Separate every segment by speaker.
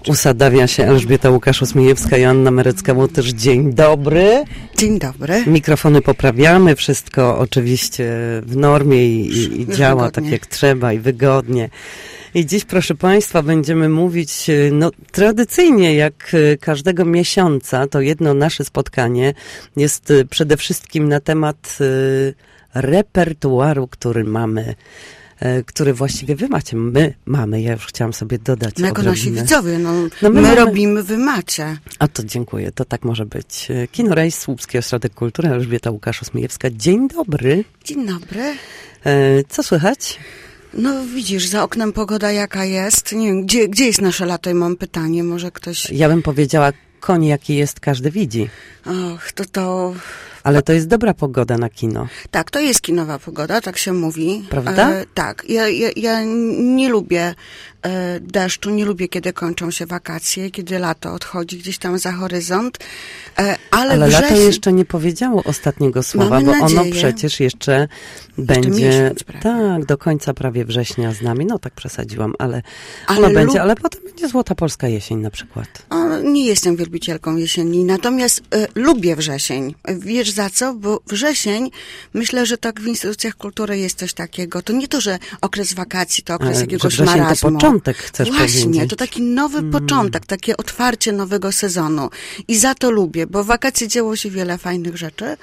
Speaker 1: Usadawia się Elżbieta Łukasz-Osmijewska i Anna Merecka-Łotysz. Dzień dobry.
Speaker 2: Dzień dobry.
Speaker 1: Mikrofony poprawiamy, wszystko oczywiście w normie i działa wygodnie. Tak jak trzeba i wygodnie. I dziś, proszę Państwa, będziemy mówić, tradycyjnie jak każdego miesiąca, to jedno nasze spotkanie jest przede wszystkim na temat repertuaru, który właściwie wy macie, my mamy, ja już chciałam sobie dodać.
Speaker 2: Jako nasi widzowie, my robimy, wy macie.
Speaker 1: A to dziękuję, to tak może być. Kino Rejs, Słupski Ośrodek Kultury, Elżbieta Łukasz-Osmijewska. Dzień dobry.
Speaker 2: Dzień dobry.
Speaker 1: Co słychać?
Speaker 2: No widzisz, za oknem pogoda jaka jest. Nie wiem, gdzie jest nasze lato i mam pytanie, może ktoś...
Speaker 1: Ja bym powiedziała, koń jaki jest, każdy widzi.
Speaker 2: Och, to...
Speaker 1: Ale to jest dobra pogoda na kino.
Speaker 2: Tak, to jest kinowa pogoda, tak się mówi.
Speaker 1: Prawda?
Speaker 2: Tak. Ja nie lubię deszczu, nie lubię, kiedy kończą się wakacje, kiedy lato odchodzi gdzieś tam za horyzont. Ale
Speaker 1: lato jeszcze nie powiedziało ostatniego słowa,
Speaker 2: Mamy
Speaker 1: bo
Speaker 2: nadzieję.
Speaker 1: ono przecież jeszcze będzie...
Speaker 2: miesiąc prawie.
Speaker 1: Tak, do końca prawie września z nami. No tak przesadziłam, ale ono będzie, ale potem będzie Złota Polska Jesień na przykład.
Speaker 2: Nie jestem wielbicielką jesieni, natomiast lubię wrzesień. Wiesz za co? Bo wrzesień, myślę, że tak w instytucjach kultury jest coś takiego. To nie to, że okres wakacji, to okres jakiegoś marazmu.
Speaker 1: To początek, chcesz
Speaker 2: Właśnie,
Speaker 1: powiedzieć.
Speaker 2: to taki nowy początek, takie otwarcie nowego sezonu. I za to lubię, bo w wakacje dzieło się wiele fajnych rzeczy.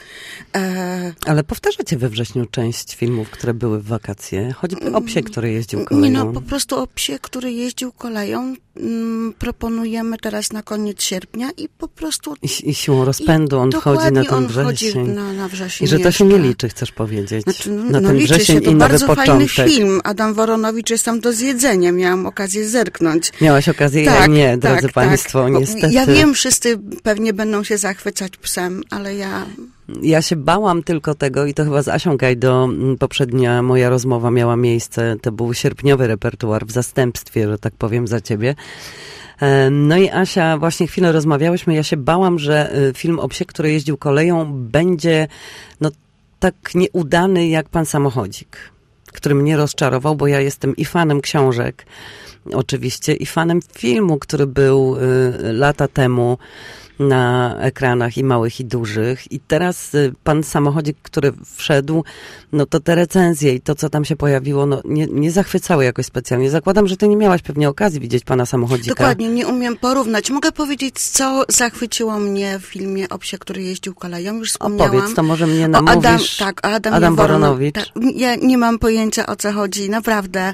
Speaker 1: Ale powtarzacie we wrześniu część filmów, które były w wakacje. Choćby o psie, który jeździł koleją.
Speaker 2: Po prostu o psie, który jeździł koleją. Proponujemy teraz na koniec sierpnia i po prostu...
Speaker 1: I siłą rozpędu on wchodzi na ten wrzesień.
Speaker 2: Na wrzesień.
Speaker 1: I że to się nie liczy, chcesz powiedzieć. Na ten
Speaker 2: liczy
Speaker 1: wrzesień
Speaker 2: się, to
Speaker 1: i nowy
Speaker 2: bardzo
Speaker 1: początek.
Speaker 2: fajny film. Adam Woronowicz jest tam do zjedzenia. Miałam okazję zerknąć.
Speaker 1: Miałaś okazję?
Speaker 2: Tak,
Speaker 1: ja nie, drodzy Państwo, niestety.
Speaker 2: Ja wiem, wszyscy pewnie będą się zachwycać psem, ale
Speaker 1: Ja się bałam tylko tego i to chyba z Asią Gajdo poprzednia moja rozmowa miała miejsce. To był sierpniowy repertuar w zastępstwie, że tak powiem, za ciebie. No i Asia, właśnie chwilę rozmawiałyśmy, ja się bałam, że film o psie, który jeździł koleją, będzie tak nieudany jak Pan Samochodzik, który mnie rozczarował, bo ja jestem i fanem książek, oczywiście, i fanem filmu, który był lata temu na ekranach i małych, i dużych. I teraz Pan Samochodzik, który wszedł, to te recenzje i to, co tam się pojawiło, nie zachwycały jakoś specjalnie. Zakładam, że ty nie miałaś pewnie okazji widzieć Pana Samochodzika.
Speaker 2: Dokładnie, nie umiem porównać. Mogę powiedzieć, co zachwyciło mnie w filmie o psie, który jeździł koleją. Już wspomniałam.
Speaker 1: Opowiedz, to może mnie namówisz.
Speaker 2: Adam
Speaker 1: Woronowicz.
Speaker 2: Tak, ja nie mam pojęcia, o co chodzi, naprawdę.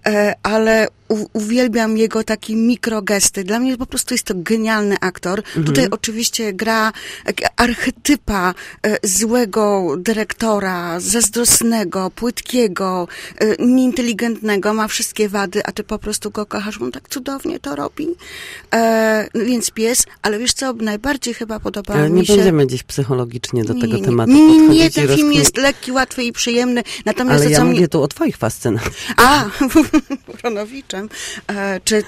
Speaker 2: Ale uwielbiam jego takie mikrogesty. Dla mnie po prostu jest to genialny aktor. Tutaj oczywiście gra archetypa złego dyrektora, zazdrosnego, płytkiego, nieinteligentnego, ma wszystkie wady, a ty po prostu go kochasz, on tak cudownie to robi. Więc pies, ale wiesz co, najbardziej chyba podobało mi się...
Speaker 1: Nie będziemy dziś psychologicznie do tego tematu podchodzić.
Speaker 2: Nie, ten film jest lekki, łatwy i przyjemny. Natomiast
Speaker 1: ale ja mówię tu o twoich fascynacjach.
Speaker 2: Woronowicz. Czy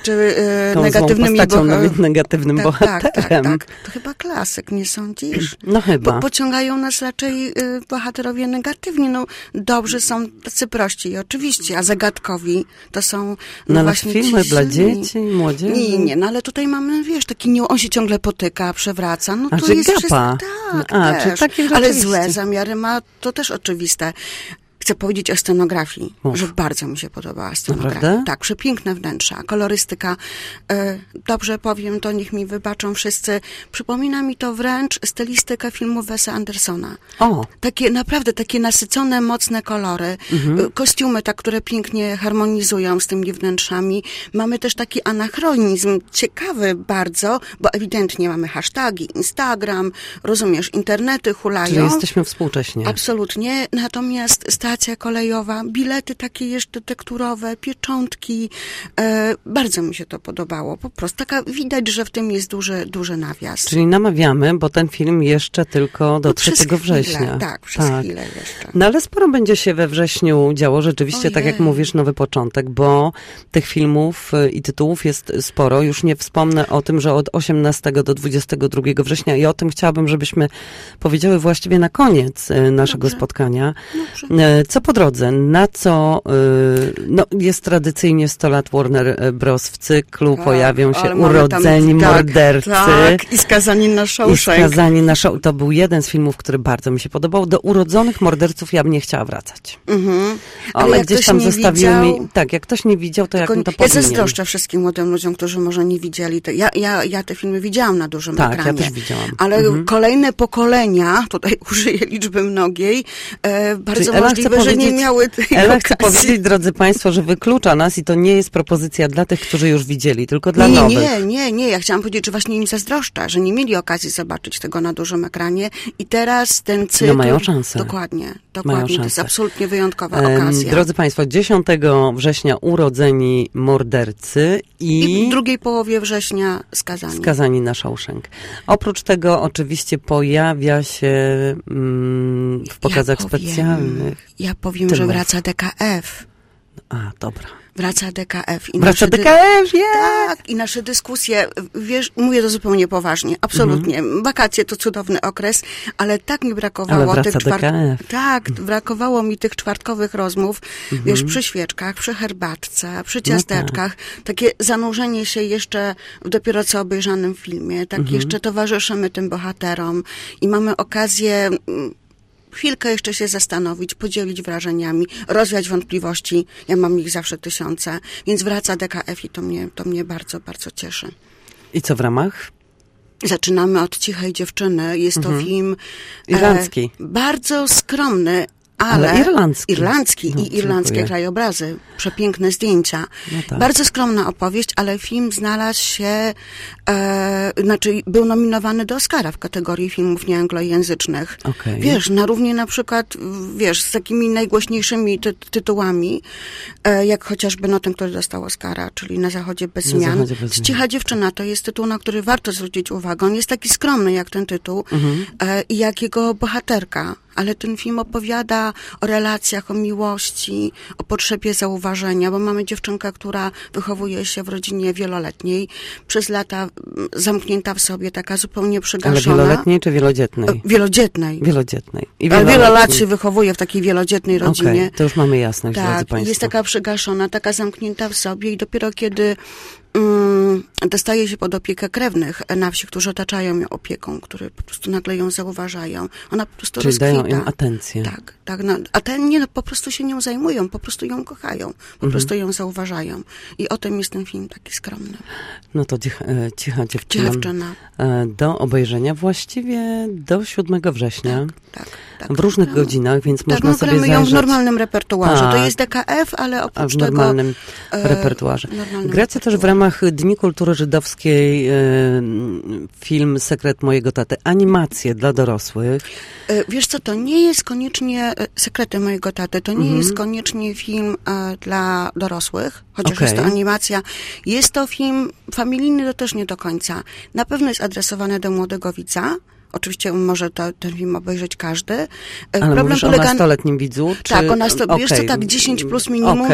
Speaker 1: negatywnym bohaterem.
Speaker 2: Tak. To chyba klasyk, nie sądzisz?
Speaker 1: No chyba.
Speaker 2: Pociągają nas raczej bohaterowie negatywni. Dobrzy są tacy prości, oczywiście, a zagadkowi to są właśnie
Speaker 1: filmy dla dzieci, młodzieży.
Speaker 2: Nie, ale tutaj mamy, wiesz, taki on się ciągle potyka, przewraca.
Speaker 1: Tu jest
Speaker 2: wszystko. Tak,
Speaker 1: czy takie
Speaker 2: ale złe zamiary ma, to też oczywiste. Chcę powiedzieć o scenografii, że bardzo mi się podobała scenografia.
Speaker 1: Naprawdę?
Speaker 2: Tak, przepiękne wnętrza, kolorystyka. Dobrze powiem, to niech mi wybaczą wszyscy. Przypomina mi to wręcz stylistykę filmu Wesa Andersona. Naprawdę takie nasycone, mocne kolory. Kostiumy, które pięknie harmonizują z tymi wnętrzami. Mamy też taki anachronizm, ciekawy bardzo, bo ewidentnie mamy hasztagi, Instagram, rozumiesz, internety hulają.
Speaker 1: Czyli jesteśmy współcześnie.
Speaker 2: Absolutnie, natomiast stacja kolejowa, bilety takie jeszcze tekturowe, pieczątki. Bardzo mi się to podobało. Po prostu widać, że w tym jest duży nawias.
Speaker 1: Czyli namawiamy, bo ten film jeszcze tylko do 3 września.
Speaker 2: Przez chwilę jeszcze.
Speaker 1: No ale sporo będzie się we wrześniu działo. Rzeczywiście, tak jak mówisz, nowy początek, bo tych filmów i tytułów jest sporo. Już nie wspomnę o tym, że od 18 do 22 września i o tym chciałabym, żebyśmy powiedziały właściwie na koniec naszego spotkania. Co po drodze? Na co jest tradycyjnie 100 lat Warner Bros. W cyklu pojawią się Urodzeni mordercy.
Speaker 2: Tak, i Skazani na Shawshank.
Speaker 1: To był jeden z filmów, który bardzo mi się podobał. Do Urodzonych morderców ja bym nie chciała wracać.
Speaker 2: Ale jak
Speaker 1: gdzieś tam zostawiły mi... Tak, jak ktoś nie widział, to jak mi to powinien.
Speaker 2: Ja zazdroszczę wszystkim młodym ludziom, którzy może nie widzieli. Ja te filmy widziałam na dużym ekranie.
Speaker 1: Tak, ja też widziałam.
Speaker 2: Ale kolejne pokolenia, tutaj użyję liczby mnogiej, bardzo możliwe, że nie miały tej
Speaker 1: okazji. Chcę powiedzieć, drodzy Państwo, że wyklucza nas i to nie jest propozycja dla tych, którzy już widzieli, tylko dla nowych.
Speaker 2: Nie. Ja chciałam powiedzieć, że właśnie im zazdroszczę, że nie mieli okazji zobaczyć tego na dużym ekranie i teraz ten cykl...
Speaker 1: No mają szansę.
Speaker 2: Dokładnie. To jest absolutnie wyjątkowa okazja.
Speaker 1: Drodzy Państwo, 10 września Urodzeni mordercy
Speaker 2: i w drugiej połowie września
Speaker 1: Skazani na Shawshank. Oprócz tego oczywiście pojawia się w pokazach specjalnych.
Speaker 2: Ja powiem, że wraca DKF.
Speaker 1: Dobra.
Speaker 2: Wraca DKF.
Speaker 1: Wraca DKF,
Speaker 2: Tak, i nasze dyskusje, wiesz, mówię to zupełnie poważnie, absolutnie. Wakacje to cudowny okres, ale tak mi brakowało brakowało mi tych czwartkowych rozmów, wiesz, przy świeczkach, przy herbatce, przy ciasteczkach, takie zanurzenie się jeszcze w dopiero co obejrzanym filmie, tak jeszcze towarzyszymy tym bohaterom i mamy okazję chwilkę jeszcze się zastanowić, podzielić wrażeniami, rozwiać wątpliwości. Ja mam ich zawsze tysiące, więc wraca DKF i to mnie bardzo, bardzo cieszy.
Speaker 1: I co w ramach?
Speaker 2: Zaczynamy od Cichej dziewczyny. Jest to film
Speaker 1: irlandzki.
Speaker 2: Bardzo skromny, ale irlandzki i irlandzkie krajobrazy, przepiękne zdjęcia. Tak. Bardzo skromna opowieść, ale film znalazł się, był nominowany do Oscara w kategorii filmów nieanglojęzycznych.
Speaker 1: Okay.
Speaker 2: Wiesz, na równie na przykład, z takimi najgłośniejszymi tytułami, jak chociażby ten, który dostał Oscara, czyli Na zachodzie bez zmian. Cicha dziewczyna to jest tytuł, na który warto zwrócić uwagę. On jest taki skromny jak ten tytuł i jak jego bohaterka. Ale ten film opowiada o relacjach, o miłości, o potrzebie zauważenia, bo mamy dziewczynkę, która wychowuje się w rodzinie wieloletniej, przez lata zamknięta w sobie, taka zupełnie przygaszona.
Speaker 1: Ale wieloletniej czy wielodzietnej?
Speaker 2: Wielodzietnej.
Speaker 1: Ale
Speaker 2: wiele lat się wychowuje w takiej wielodzietnej rodzinie.
Speaker 1: To już mamy jasność, drodzy Państwo.
Speaker 2: Jest taka przygaszona, taka zamknięta w sobie i dopiero kiedy dostaje się pod opiekę krewnych na wsi, którzy otaczają ją opieką, którzy po prostu nagle ją zauważają. Ona po prostu rozkwita.
Speaker 1: Dają im atencję.
Speaker 2: Tak. Po prostu się nią zajmują, po prostu ją kochają, po prostu ją zauważają. I o tym jest ten film taki skromny.
Speaker 1: No to Cicha dziewczyna. Do obejrzenia właściwie do 7 września.
Speaker 2: Tak.
Speaker 1: W różnych godzinach, więc można sobie zajrzeć.
Speaker 2: Ją w normalnym repertuarze. To jest DKF, ale oprócz tego...
Speaker 1: W normalnym repertuarze. Gracie też w ramach Dni Kultury Żydowskiej film Sekret mojego taty. Animacje dla dorosłych.
Speaker 2: Wiesz co, to nie jest koniecznie Sekrety mojego taty. To nie jest koniecznie film dla dorosłych, chociaż jest to animacja. Jest to film familijny, to też nie do końca. Na pewno jest adresowany do młodego widza. Oczywiście może ten film obejrzeć każdy.
Speaker 1: Ale problem polega o nastoletnim widzu? Czy...
Speaker 2: Tak, wiesz co, tak 10 plus minimum,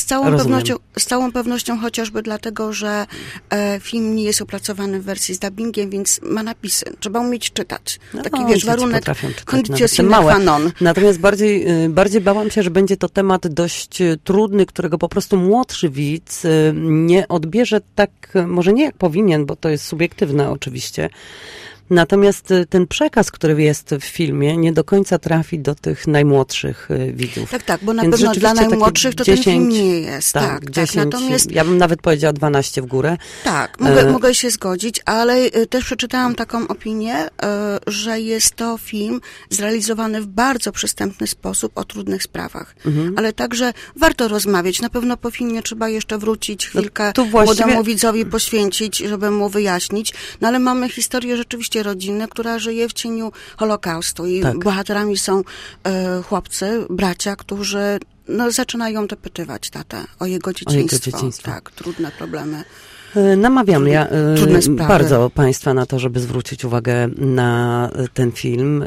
Speaker 2: z całą pewnością chociażby dlatego, że film nie jest opracowany w wersji z dubbingiem, więc ma napisy. Trzeba umieć czytać. Taki warunek condicio sine qua non.
Speaker 1: Natomiast bardziej bałam się, że będzie to temat dość trudny, którego po prostu młodszy widz nie odbierze tak, może nie jak powinien, bo to jest subiektywne oczywiście. Natomiast ten przekaz, który jest w filmie, nie do końca trafi do tych najmłodszych widzów.
Speaker 2: Tak, bo na pewno dla najmłodszych to 10, ten film nie jest. Tak,
Speaker 1: 10, natomiast ja bym nawet powiedziała 12 w górę.
Speaker 2: Tak, mogę się zgodzić, ale też przeczytałam taką opinię, że jest to film zrealizowany w bardzo przystępny sposób o trudnych sprawach. Ale także warto rozmawiać. Na pewno po filmie trzeba jeszcze wrócić chwilkę młodemu widzowi poświęcić, żeby mu wyjaśnić. No ale mamy historię rzeczywiście rodziny, która żyje w cieniu Holokaustu i bohaterami są chłopcy, bracia, którzy zaczynają dopytywać tatę o jego dzieciństwo. Tak, trudne problemy.
Speaker 1: Namawiam bardzo Państwa na to, żeby zwrócić uwagę na ten film.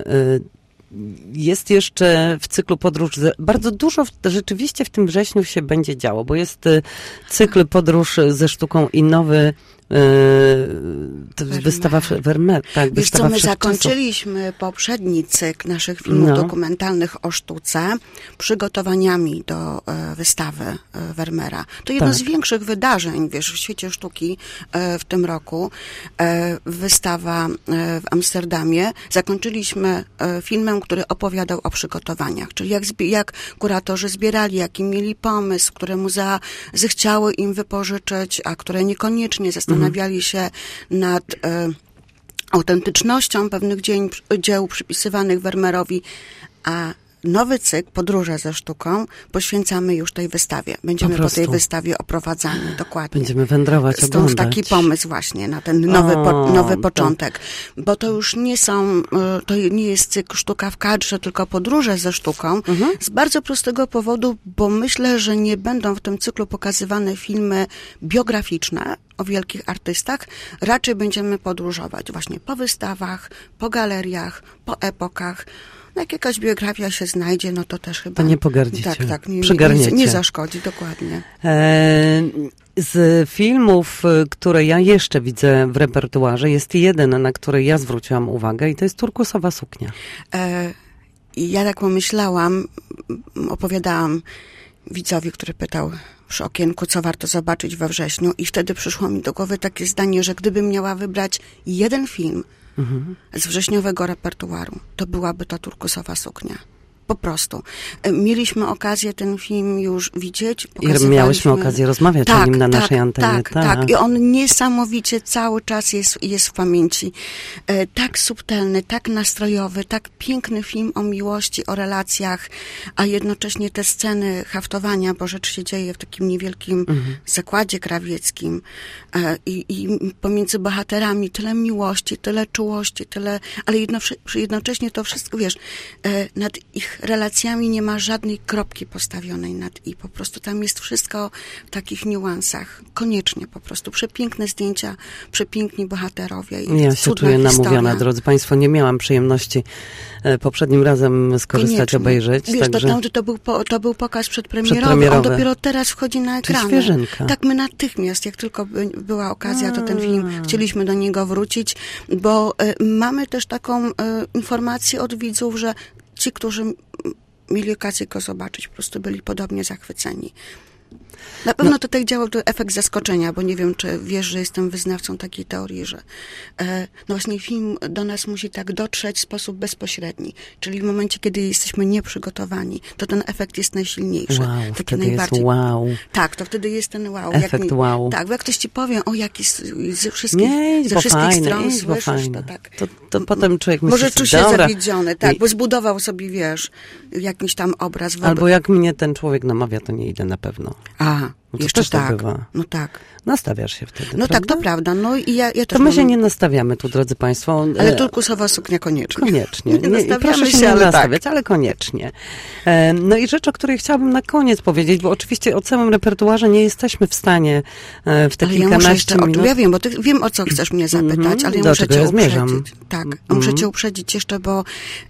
Speaker 1: Jest jeszcze w cyklu Podróż, bardzo dużo rzeczywiście w tym wrześniu się będzie działo, bo jest cykl Podróż ze sztuką i nowy Wystawa Vermeer, tak.
Speaker 2: Wiesz co, my zakończyliśmy poprzedni cykl naszych filmów dokumentalnych o sztuce przygotowaniami do wystawy Vermeera. To jedno z większych wydarzeń, wiesz, w świecie sztuki w tym roku. Wystawa w Amsterdamie. Zakończyliśmy filmem, który opowiadał o przygotowaniach, czyli jak kuratorzy zbierali, jaki mieli pomysł, które muzea zechciały im wypożyczyć, a które niekoniecznie zastanawiali się nad autentycznością pewnych dzieł przypisywanych Vermeerowi, a nowy cykl, Podróże ze sztuką, poświęcamy już tej wystawie. Będziemy po tej wystawie oprowadzani, dokładnie.
Speaker 1: Będziemy wędrować, oglądać.
Speaker 2: Stąd taki pomysł właśnie na ten nowy początek. Bo to już to nie jest cykl Sztuka w kadrze, tylko Podróże ze sztuką. Z bardzo prostego powodu, bo myślę, że nie będą w tym cyklu pokazywane filmy biograficzne o wielkich artystach. Raczej będziemy podróżować właśnie po wystawach, po galeriach, po epokach. Jak jakaś biografia się znajdzie, no to też chyba...
Speaker 1: To nie pogardzicie.
Speaker 2: Tak, nie zaszkodzi, dokładnie.
Speaker 1: Z filmów, które ja jeszcze widzę w repertuarze, jest jeden, na który ja zwróciłam uwagę i to jest Turkusowa suknia.
Speaker 2: Ja tak pomyślałam, opowiadałam widzowi, który pytał przy okienku, co warto zobaczyć we wrześniu, i wtedy przyszło mi do głowy takie zdanie, że gdybym miała wybrać jeden film z wrześniowego repertuaru, to byłaby to Turkusowa suknia. Po prostu. Mieliśmy okazję ten film już widzieć.
Speaker 1: I miałyśmy okazję rozmawiać o nim na naszej antenie.
Speaker 2: Tak. I on niesamowicie cały czas jest w pamięci. Tak subtelny, tak nastrojowy, tak piękny film o miłości, o relacjach, a jednocześnie te sceny haftowania, bo rzecz się dzieje w takim niewielkim zakładzie krawieckim i pomiędzy bohaterami tyle miłości, tyle czułości, ale jednocześnie to wszystko, wiesz, nad ich relacjami nie ma żadnej kropki postawionej nad i. Po prostu tam jest wszystko w takich niuansach. Koniecznie po prostu. Przepiękne zdjęcia, przepiękni bohaterowie.
Speaker 1: Ja się czuję namówiona, drodzy Państwo. Nie miałam przyjemności poprzednim razem skorzystać, obejrzeć.
Speaker 2: Wiesz, także... to był pokaz przedpremierowy. On dopiero teraz wchodzi na ekrany.
Speaker 1: Świeżynka.
Speaker 2: Tak, my natychmiast, jak tylko była okazja, to ten film chcieliśmy do niego wrócić, bo mamy też taką informację od widzów, że ci, którzy mieli okazję go zobaczyć, po prostu byli podobnie zachwyceni. Na pewno tutaj działał to efekt zaskoczenia, bo nie wiem, czy wiesz, że jestem wyznawcą takiej teorii, że właśnie film do nas musi tak dotrzeć w sposób bezpośredni. Czyli w momencie, kiedy jesteśmy nieprzygotowani, to ten efekt jest najsilniejszy.
Speaker 1: Wow, wtedy jest wow.
Speaker 2: Tak, to wtedy jest ten wow.
Speaker 1: Efekt wow.
Speaker 2: Tak, bo jak ktoś ci powie, jaki ze wszystkich stron słyszysz, to tak.
Speaker 1: To potem człowiek myśli,
Speaker 2: może czuł się zawiedziony, tak, bo zbudował sobie, wiesz, jakiś tam obraz.
Speaker 1: Albo jak mnie ten człowiek namawia, to nie idę na pewno.
Speaker 2: No jeszcze tak.
Speaker 1: Bywa.
Speaker 2: No tak.
Speaker 1: Nastawiasz się wtedy,
Speaker 2: no
Speaker 1: prawda?
Speaker 2: Tak, to prawda. No i ja też
Speaker 1: to my się nie nastawiamy tu, drodzy Państwo.
Speaker 2: Ale Turkusowa suknia koniecznie.
Speaker 1: Koniecznie. Proszę się nie nastawiać, ale koniecznie. No i rzecz, o której chciałabym na koniec powiedzieć, bo oczywiście o całym repertuarze nie jesteśmy w stanie w te kilkanaście minut...
Speaker 2: Ja wiem, bo wiem, o co chcesz mnie zapytać, ale ja muszę cię uprzedzić. Tak, muszę cię uprzedzić jeszcze, bo...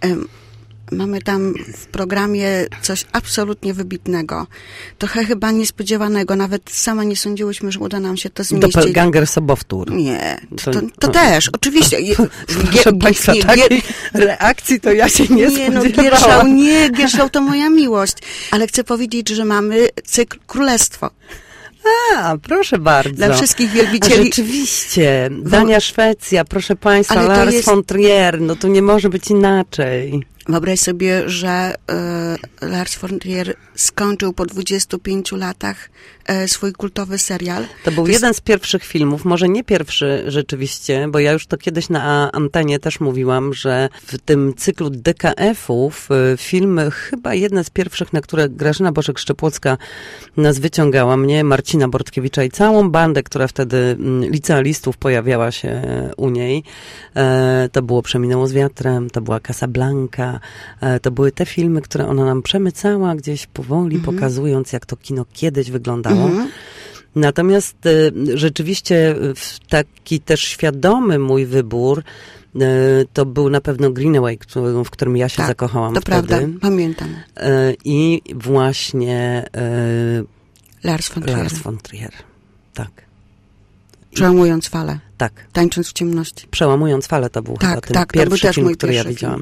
Speaker 2: Mamy tam w programie coś absolutnie wybitnego. Trochę chyba niespodziewanego. Nawet sama nie sądziłyśmy, że uda nam się to zmieścić.
Speaker 1: Doppelganger Sobowtór.
Speaker 2: Nie, to też, oczywiście.
Speaker 1: Proszę Państwa, takiej reakcji to ja się nie spodziewałam.
Speaker 2: Gierszał to moja miłość. Ale chcę powiedzieć, że mamy cykl Królestwo.
Speaker 1: Proszę bardzo.
Speaker 2: Dla wszystkich wielbicieli.
Speaker 1: Rzeczywiście. Dania, Szwecja, proszę Państwa, Lars von Trier, no to nie może być inaczej.
Speaker 2: Wyobraź sobie, że Lars von Trier skończył po 25 latach swój kultowy serial.
Speaker 1: To był jeden z pierwszych filmów, może nie pierwszy rzeczywiście, bo ja już to kiedyś na antenie też mówiłam, że w tym cyklu DKF-ów film chyba jeden z pierwszych, na które Grażyna Boczek-Szczepłocka nas wyciągała, mnie, Marcina Bortkiewicza i całą bandę, która wtedy licealistów pojawiała się u niej. To było Przeminęło z wiatrem, to była Casablanca, to były te filmy, które ona nam przemycała gdzieś powoli, pokazując, jak to kino kiedyś wyglądało. Natomiast rzeczywiście taki też świadomy mój wybór to był na pewno Greenaway, w którym ja się zakochałam
Speaker 2: to
Speaker 1: wtedy.
Speaker 2: Prawda, pamiętam.
Speaker 1: I właśnie
Speaker 2: Lars von Trier.
Speaker 1: Tak.
Speaker 2: Przełamując falę.
Speaker 1: Tak.
Speaker 2: Tańcząc w ciemności.
Speaker 1: Przełamując falę to był chyba ten pierwszy film, który ja widziałam.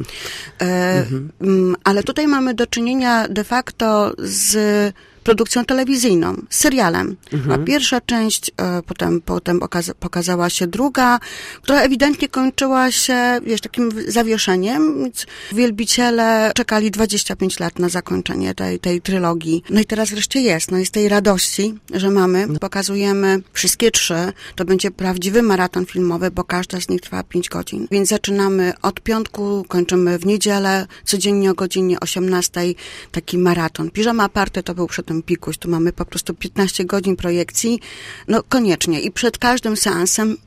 Speaker 2: Ale tutaj mamy do czynienia de facto z produkcją telewizyjną, z serialem. A pierwsza część, potem pokazała się druga, która ewidentnie kończyła się, takim zawieszeniem, więc wielbiciele czekali 25 lat na zakończenie tej trylogii. No i teraz wreszcie jest tej radości, że mamy. Pokazujemy wszystkie 3. To będzie prawdziwy maraton filmowy, bo każda z nich trwa 5 godzin. Więc zaczynamy od piątku, kończymy w niedzielę, codziennie o godzinie 18, taki maraton. Piżama Party to był przy tym pikuś. Tu mamy po prostu 15 godzin projekcji. No koniecznie. I przed każdym seansem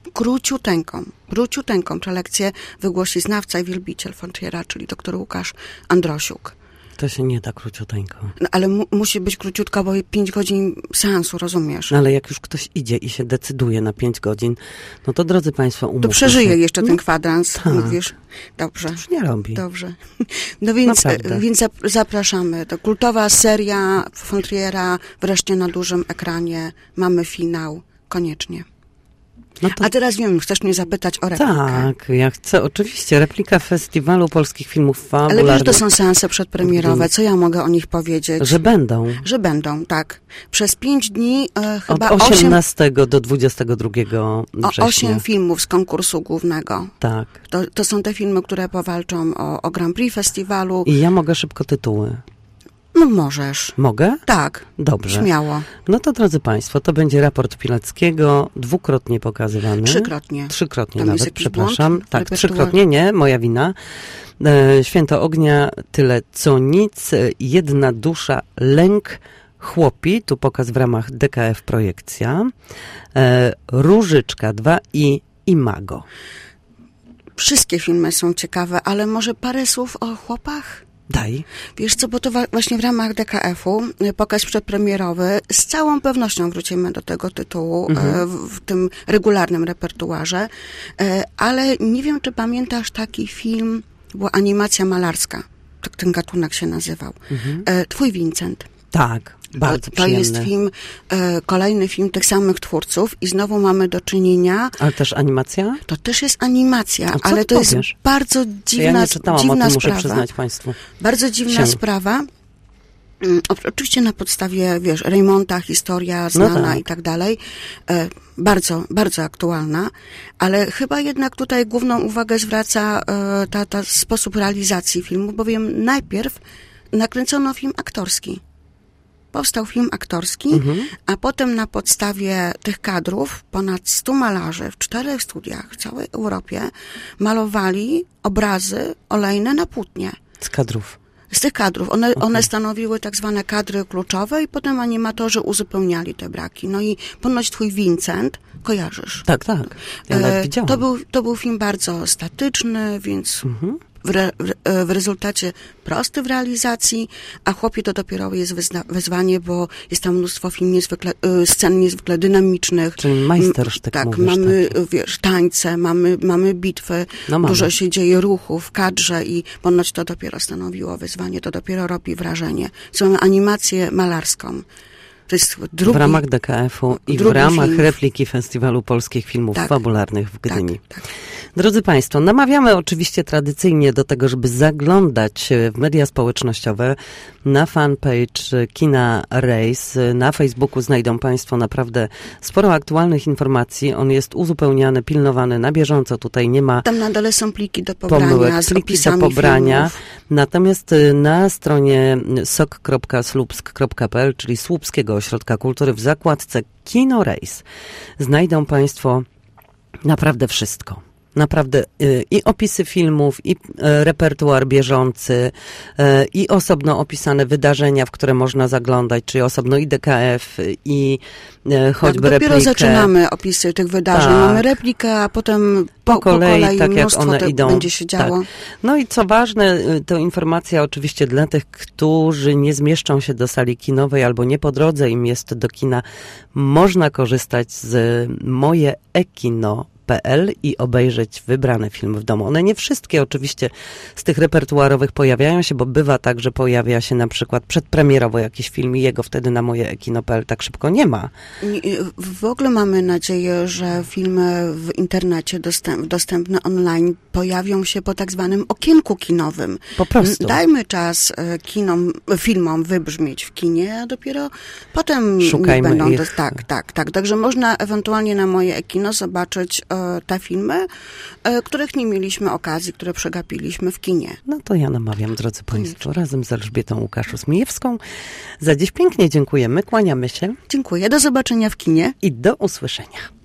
Speaker 2: króciuteńką prelekcję wygłosi znawca i wielbiciel von Trier'a, czyli dr Łukasz Androsiuk.
Speaker 1: To się nie da króciuteńko.
Speaker 2: No, ale musi być króciutko, bo 5 godzin seansu, rozumiesz?
Speaker 1: No, ale jak już ktoś idzie i się decyduje na 5 godzin, no to drodzy Państwo, umówmy
Speaker 2: to przeżyje
Speaker 1: się.
Speaker 2: jeszcze ten kwadrans,
Speaker 1: tak.
Speaker 2: Mówisz? Dobrze.
Speaker 1: To już nie robi.
Speaker 2: Dobrze. No więc zapraszamy. To kultowa seria von Trier'a, wreszcie na dużym ekranie. Mamy finał. Koniecznie.
Speaker 1: No to...
Speaker 2: A teraz wiem, chcesz mnie zapytać o replikę.
Speaker 1: Tak, ja chcę, oczywiście. Replika Festiwalu Polskich Filmów Fabularnych.
Speaker 2: Ale wiesz, to są seanse przedpremierowe. Co ja mogę o nich powiedzieć?
Speaker 1: Że będą. Że
Speaker 2: będą, tak. Przez 5 dni chyba
Speaker 1: od 18 do 22 września.
Speaker 2: 8 filmów z konkursu głównego.
Speaker 1: Tak.
Speaker 2: To są te filmy, które powalczą o Grand Prix festiwalu.
Speaker 1: I ja mogę szybko tytuły.
Speaker 2: No możesz.
Speaker 1: Mogę?
Speaker 2: Tak.
Speaker 1: Dobrze.
Speaker 2: Śmiało.
Speaker 1: No to drodzy Państwo, to będzie raport Pileckiego, 2-krotnie pokazywany.
Speaker 2: 3-krotnie.
Speaker 1: 3-krotnie nawet, przepraszam. Tak, 3-krotnie, nie, moja wina. Święto ognia, tyle co nic, jedna dusza, lęk, chłopi, tu pokaz w ramach DKF Projekcja, Różyczka 2 i Imago.
Speaker 2: Wszystkie filmy są ciekawe, ale może parę słów o chłopach?
Speaker 1: Daj.
Speaker 2: Wiesz co, bo to właśnie w ramach DKF-u, pokaz przedpremierowy, z całą pewnością wrócimy do tego tytułu w tym regularnym repertuarze, ale nie wiem, czy pamiętasz taki film, była animacja malarska, tak ten gatunek się nazywał. Twój Vincent.
Speaker 1: Tak. Bardzo
Speaker 2: to jest film, kolejny film tych samych twórców i znowu mamy do czynienia...
Speaker 1: Ale też animacja?
Speaker 2: To też jest animacja,
Speaker 1: ale
Speaker 2: to jest bardzo dziwna sprawa.
Speaker 1: Ja nie czytałam o tym, muszę przyznać Państwu.
Speaker 2: Bardzo dziwna sprawa. Oczywiście na podstawie, Reymonta, historia znana i tak dalej. Bardzo, bardzo aktualna, ale chyba jednak tutaj główną uwagę zwraca ta sposób realizacji filmu, bowiem najpierw nakręcono film aktorski. Powstał film aktorski, a potem na podstawie tych kadrów ponad 100 malarzy w 4 studiach w całej Europie malowali obrazy olejne na płótnie.
Speaker 1: Z kadrów.
Speaker 2: Z tych kadrów. One stanowiły tak zwane kadry kluczowe i potem animatorzy uzupełniali te braki. No i ponoć twój Vincent, kojarzysz?
Speaker 1: Tak. Ja nawet widziałam.
Speaker 2: To był film bardzo statyczny, więc w rezultacie prosty w realizacji, a chłopie to dopiero jest wyzwanie, bo jest tam mnóstwo scen niezwykle dynamicznych.
Speaker 1: Czyli majstersztyk.
Speaker 2: Tak,
Speaker 1: mówisz,
Speaker 2: mamy tańce, mamy bitwy, dużo się dzieje ruchu w kadrze i ponoć to dopiero stanowiło wyzwanie, to dopiero robi wrażenie. Mamy animację malarską. To jest w
Speaker 1: ramach DKF-u i w ramach repliki Festiwalu Polskich Filmów Fabularnych w Gdyni.
Speaker 2: Tak.
Speaker 1: Drodzy Państwo, namawiamy oczywiście tradycyjnie do tego, żeby zaglądać w media społecznościowe, na fanpage Kina Race. Na Facebooku znajdą Państwo naprawdę sporo aktualnych informacji. On jest uzupełniany, pilnowany na bieżąco. Tutaj nie ma
Speaker 2: tam na dole są pliki do pobrania,
Speaker 1: pomyłek, pliki do pobrania.
Speaker 2: Filmów.
Speaker 1: Natomiast na stronie sok.słupsk.pl, czyli Słupskiego Ośrodka Kultury, w zakładce Kino Race znajdą Państwo naprawdę wszystko. Naprawdę i opisy filmów, i repertuar bieżący, i osobno opisane wydarzenia, w które można zaglądać, czyli osobno i DKF, i choćby replikę.
Speaker 2: Dopiero zaczynamy opisy tych wydarzeń. Mamy replikę, a potem po kolei
Speaker 1: tak jak one idą.
Speaker 2: Będzie się działo.
Speaker 1: Tak. No i co ważne, to informacja oczywiście dla tych, którzy nie zmieszczą się do sali kinowej albo nie po drodze im jest do kina, można korzystać z Moje e-kino.pl. ekino.pl i obejrzeć wybrane filmy w domu. One nie wszystkie oczywiście z tych repertuarowych pojawiają się, bo bywa tak, że pojawia się na przykład przedpremierowo jakiś film i jego wtedy na moje ekino.pl tak szybko nie ma.
Speaker 2: W ogóle mamy nadzieję, że filmy w internecie dostępne online pojawią się po tak zwanym okienku kinowym.
Speaker 1: Po prostu.
Speaker 2: Dajmy czas filmom wybrzmieć w kinie, a dopiero potem
Speaker 1: szukajmy
Speaker 2: będą...
Speaker 1: ich.
Speaker 2: Tak. Także można ewentualnie na moje kino zobaczyć te filmy, których nie mieliśmy okazji, które przegapiliśmy w kinie.
Speaker 1: No to ja namawiam, drodzy Państwo, razem z Elżbietą Łukaszus-Mijewską. Za dziś pięknie dziękujemy, kłaniamy się.
Speaker 2: Dziękuję, do zobaczenia w kinie.
Speaker 1: I do usłyszenia.